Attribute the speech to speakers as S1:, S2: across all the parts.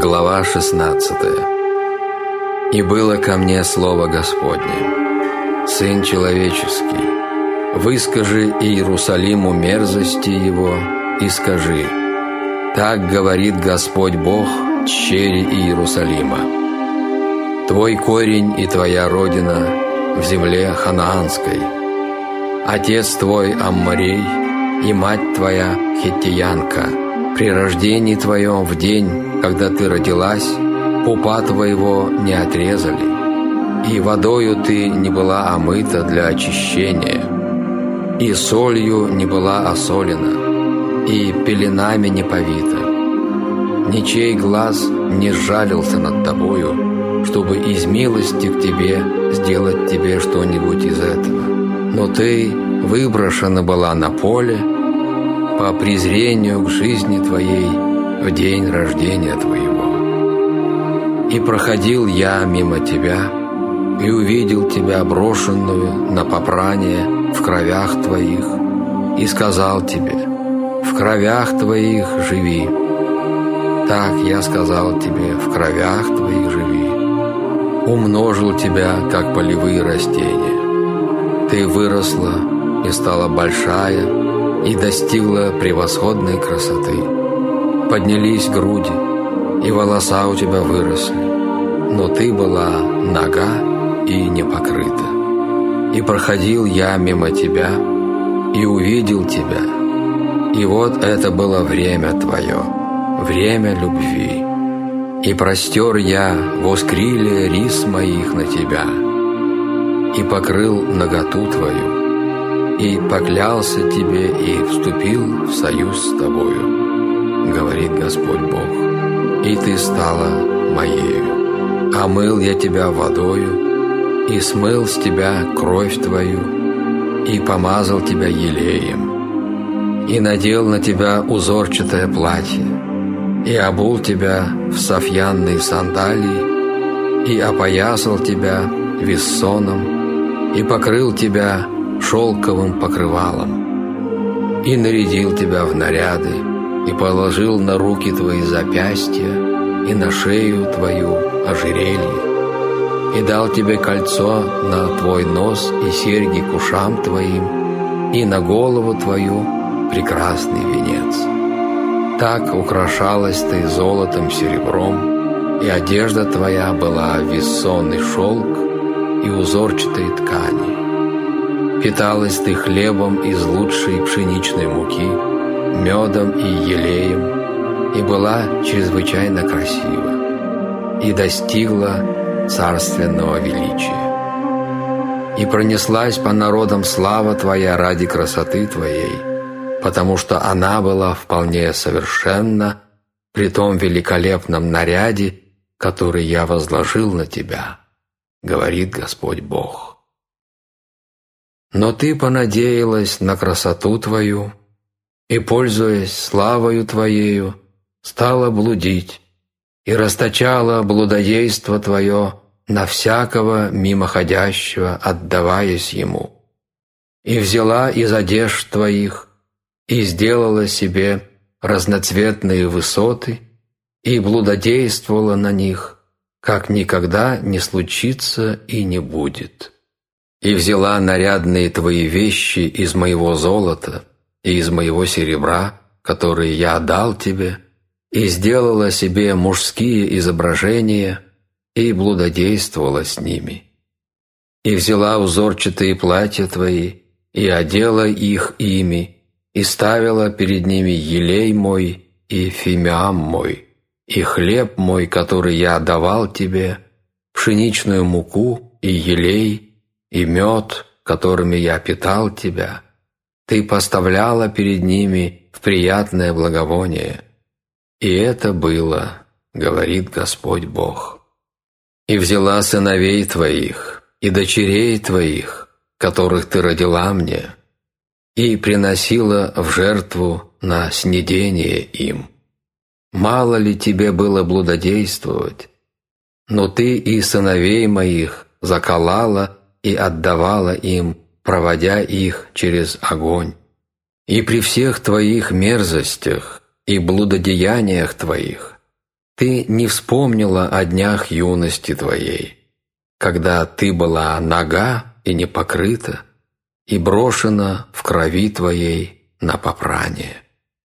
S1: Глава 16. «И было ко мне слово Господне: Сын человеческий, выскажи Иерусалиму мерзости его и скажи: так говорит Господь Бог тщери Иерусалима. Твой корень и твоя родина в земле ханаанской, отец твой Амморей и мать твоя хиттиянка. При рождении твоем в день, когда ты родилась, пупа твоего не отрезали, и водою ты не была омыта для очищения, и солью не была осолена, и пеленами не повита. Ничей глаз не сжалился над тобою, чтобы из милости к тебе сделать тебе что-нибудь из этого. Но ты выброшена была на поле по презрению к жизни твоей в день рождения твоего. И проходил я мимо тебя, и увидел тебя брошенную на попрание в кровях твоих, и сказал тебе: в кровях твоих живи. Так я сказал тебе: в кровях твоих живи. Умножил тебя, как полевые растения. Ты выросла и стала большая, и достигла превосходной красоты. Поднялись груди, и волоса у тебя выросли, но ты была нага и не покрыта. И проходил я мимо тебя, и увидел тебя, и вот это было время твое, время любви. И простер я воскрилие рис моих на тебя, и покрыл наготу твою, и поклялся тебе и вступил в союз с тобою, говорит Господь Бог, и ты стала моею. Омыл я тебя водою, и смыл с тебя кровь твою, и помазал тебя елеем, и надел на тебя узорчатое платье, и обул тебя в сафьянные сандалии, и опоясал тебя виссоном, и покрыл тебя шелковым покрывалом, и нарядил тебя в наряды, и положил на руки твои запястья, и на шею твою ожерелье, и дал тебе кольцо на твой нос и серьги к ушам твоим, и на голову твою прекрасный венец. Так украшалась ты золотом, серебром, и одежда твоя была виссонный шелк и узорчатой ткани. Питалась ты хлебом из лучшей пшеничной муки, медом и елеем, и была чрезвычайно красива, и достигла царственного величия. И пронеслась по народам слава твоя ради красоты твоей, потому что она была вполне совершенна при том великолепном наряде, который я возложил на тебя, говорит Господь Бог. Но ты понадеялась на красоту твою, и, пользуясь славою твоею, стала блудить, и расточала блудодейство твое на всякого мимоходящего, отдаваясь ему. И взяла из одежд твоих, и сделала себе разноцветные высоты, и блудодействовала на них, как никогда не случится и не будет. И взяла нарядные твои вещи из моего золота и из моего серебра, которые я дал тебе, и сделала себе мужские изображения, и блудодействовала с ними. И взяла узорчатые платья твои, и одела их ими, и ставила перед ними елей мой и фимиам мой, и хлеб мой, который я давал тебе, пшеничную муку и елей, и мед, которыми я питал тебя, ты поставляла перед ними в приятное благовоние. И это было, говорит Господь Бог. И взяла сыновей твоих и дочерей твоих, которых ты родила мне, и приносила в жертву на снедение им. Мало ли тебе было блудодействовать, но ты и сыновей моих заколала и отдавала им, проводя их через огонь. И при всех твоих мерзостях и блудодеяниях твоих Ты не вспомнила о днях юности твоей, когда ты была нага и не покрыта, и брошена в крови твоей на попрание.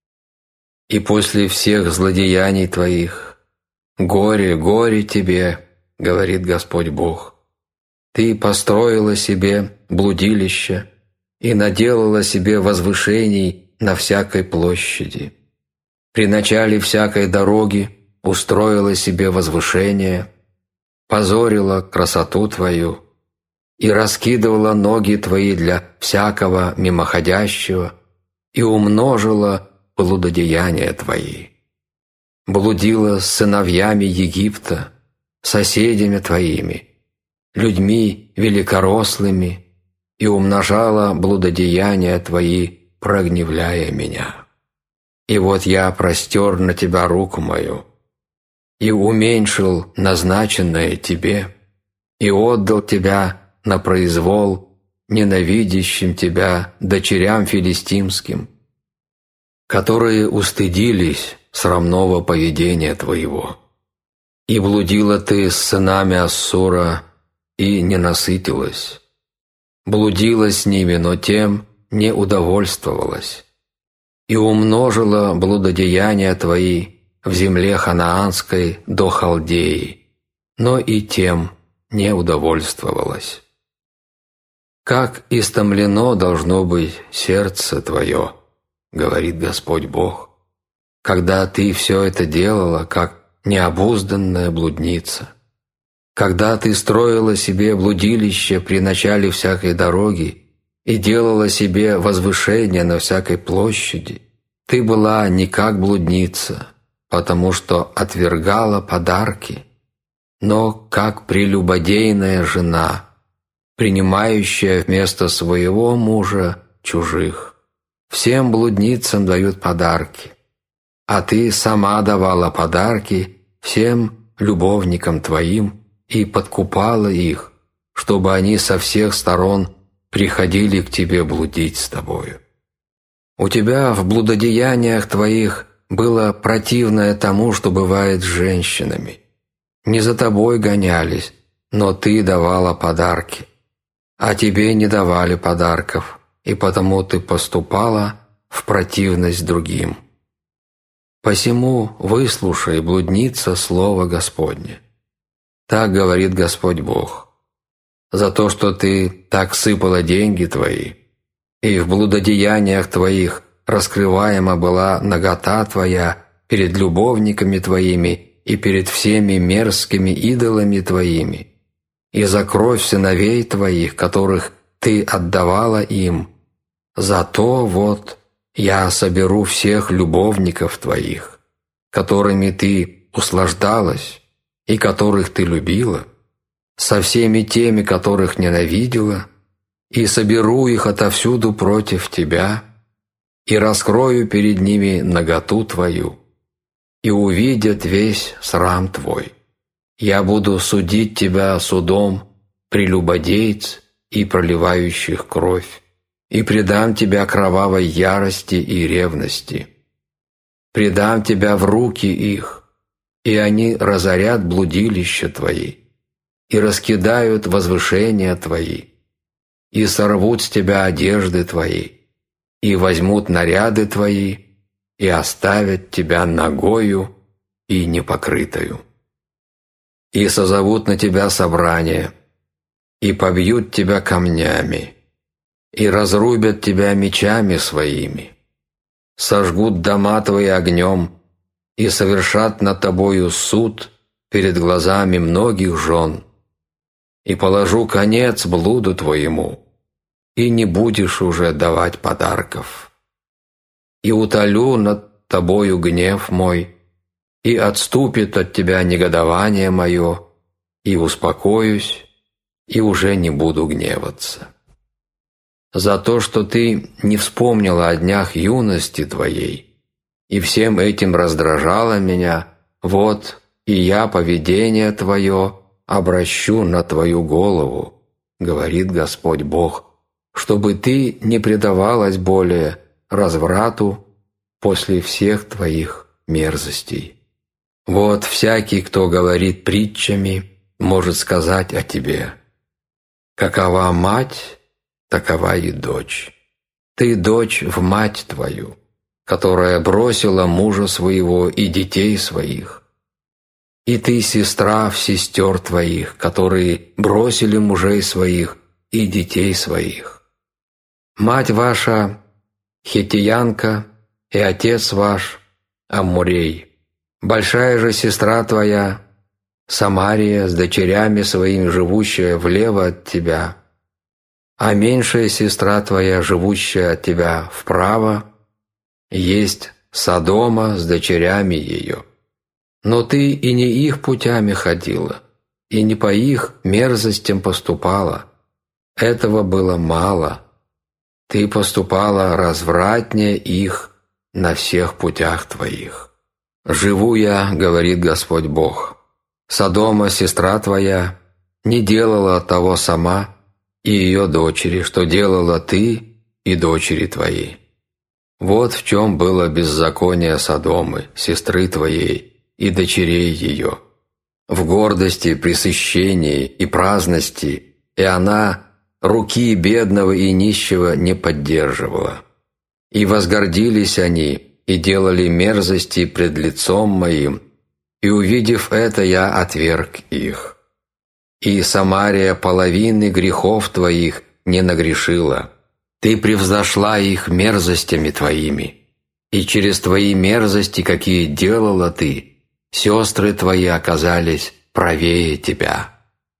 S1: И после всех злодеяний твоих горе, горе тебе, говорит Господь Бог. Ты построила себе блудилище и наделала себе возвышений на всякой площади. При начале всякой дороги устроила себе возвышение, позорила красоту твою и раскидывала ноги твои для всякого мимоходящего и умножила блудодеяния твои. Блудила с сыновьями Египта, соседями твоими, людьми великорослыми, и умножала блудодеяния твои, прогневляя меня. И вот я простер на тебя руку мою, и уменьшил назначенное тебе, и отдал тебя на произвол ненавидящим тебя дочерям филистимским, которые устыдились срамного поведения твоего. И блудила ты с сынами Ассура, и не насытилась. Блудила с ними, но тем не удовольствовалась. И умножила блудодеяния твои в земле ханаанской до Халдеи, но и тем не удовольствовалась. Как истомлено должно быть сердце твое, говорит Господь Бог, когда ты все это делала, как необузданная блудница. Когда ты строила себе блудилище при начале всякой дороги и делала себе возвышение на всякой площади, ты была не как блудница, потому что отвергала подарки, но как прелюбодейная жена, принимающая вместо своего мужа чужих. Всем блудницам дают подарки, а ты сама давала подарки всем любовникам твоим и подкупала их, чтобы они со всех сторон приходили к тебе блудить с тобою. У тебя в блудодеяниях твоих было противное тому, что бывает с женщинами. Не за тобой гонялись, но ты давала подарки, а тебе не давали подарков, и потому ты поступала в противность другим. Посему выслушай, блудница, слово Господне. Так говорит Господь Бог. За то, что ты так сыпала деньги твои, и в блудодеяниях твоих раскрываема была нагота твоя перед любовниками твоими и перед всеми мерзкими идолами твоими, и за кровь сыновей твоих, которых ты отдавала им, зато вот я соберу всех любовников твоих, которыми ты услаждалась и которых ты любила, со всеми теми, которых ненавидела, и соберу их отовсюду против тебя, и раскрою перед ними наготу твою, и увидят весь срам твой. Я буду судить тебя судом прелюбодейц и проливающих кровь, и предам тебя кровавой ярости и ревности. Предам тебя в руки их, и они разорят блудилища твои, и раскидают возвышения твои, и сорвут с тебя одежды твои, и возьмут наряды твои, и оставят тебя нагою и непокрытою. И созовут на тебя собрание, и побьют тебя камнями, и разрубят тебя мечами своими, сожгут дома твои огнем, и совершат над тобою суд перед глазами многих жен, и положу конец блуду твоему, и не будешь уже давать подарков. И утолю над тобою гнев мой, и отступит от тебя негодование мое, и успокоюсь, и уже не буду гневаться. За то, что ты не вспомнила о днях юности твоей, и всем этим раздражала меня, вот и я поведение твое обращу на твою голову, говорит Господь Бог, чтобы ты не предавалась более разврату после всех твоих мерзостей. Вот всякий, кто говорит притчами, может сказать о тебе: какова мать, такова и дочь. Ты дочь в мать твою, которая бросила мужа своего и детей своих. И ты сестра в сестер твоих, которые бросили мужей своих и детей своих. Мать ваша хиттеянка, и отец ваш Амморей. Большая же сестра твоя Самария с дочерями своими, живущая влево от тебя, а меньшая сестра твоя, живущая от тебя вправо, есть Содома с дочерями ее. Но ты и не их путями ходила, и не по их мерзостям поступала. Этого было мало. Ты поступала развратнее их на всех путях твоих. «Живу я, — говорит Господь Бог, — Содома, сестра твоя, не делала того сама и ее дочери, что делала ты и дочери твои. Вот в чем было беззаконие Содомы, сестры твоей, и дочерей ее. В гордости, пресыщении и праздности, и она руки бедного и нищего не поддерживала. И возгордились они, и делали мерзости пред лицом моим, и, увидев это, я отверг их. И Самария половины грехов твоих не нагрешила. Ты превзошла их мерзостями твоими, и через твои мерзости, какие делала ты, сестры твои оказались правее тебя.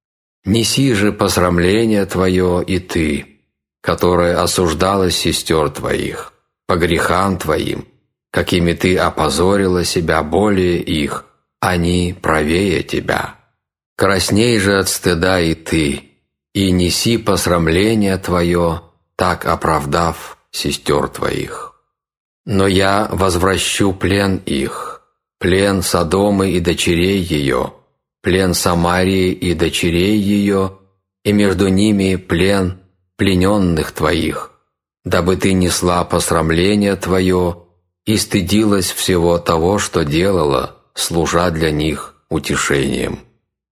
S1: Неси же посрамление твое и ты, которая осуждала сестер твоих, по грехам твоим, какими ты опозорила себя более их, они правее тебя. Красней же от стыда и ты, и неси посрамление твое, так оправдав сестер твоих. Но я возвращу плен их, плен Содомы и дочерей ее, плен Самарии и дочерей ее, и между ними плен плененных твоих, дабы ты несла посрамление твое и стыдилась всего того, что делала, служа для них утешением.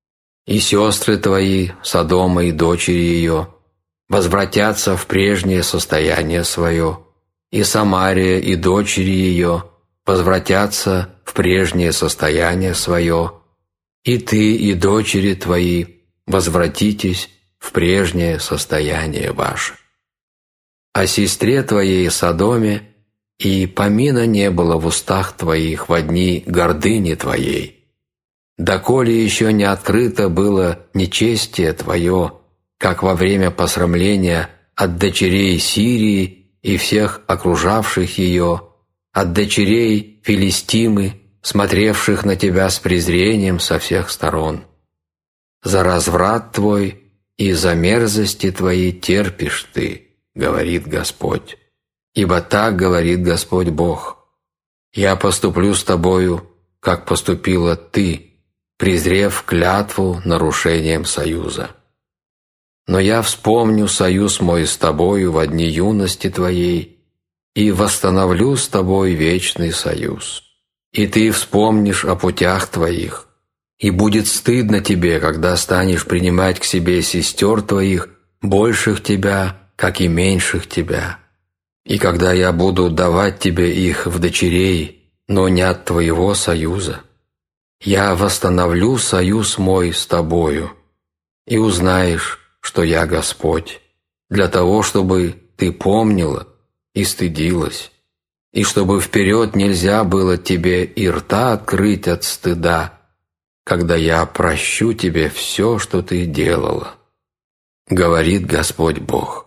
S1: И сестры твои, Содома и дочери ее, возвратятся в прежнее состояние свое, и Самария и дочери ее возвратятся в прежнее состояние свое, и ты и дочери твои возвратитесь в прежнее состояние ваше. О сестре твоей Содоме и помина не было в устах твоих во дни гордыни твоей, доколе еще не открыто было нечестие твое, как во время посрамления от дочерей Сирии и всех окружавших ее, от дочерей Филистимы, смотревших на тебя с презрением со всех сторон. За разврат твой и за мерзости твои терпишь ты, говорит Господь. Ибо так говорит Господь Бог: я поступлю с тобою, как поступила ты, презрев клятву нарушением союза. Но я вспомню союз мой с тобою во дни юности твоей и восстановлю с тобой вечный союз. И ты вспомнишь о путях твоих, и будет стыдно тебе, когда станешь принимать к себе сестер твоих, больших тебя, как и меньших тебя. И когда я буду давать тебе их в дочерей, но не от твоего союза, я восстановлю союз мой с тобою, и узнаешь, что я Господь, для того, чтобы ты помнила и стыдилась, и чтобы вперед нельзя было тебе и рта открыть от стыда, когда я прощу тебе все, что ты делала, говорит Господь Бог.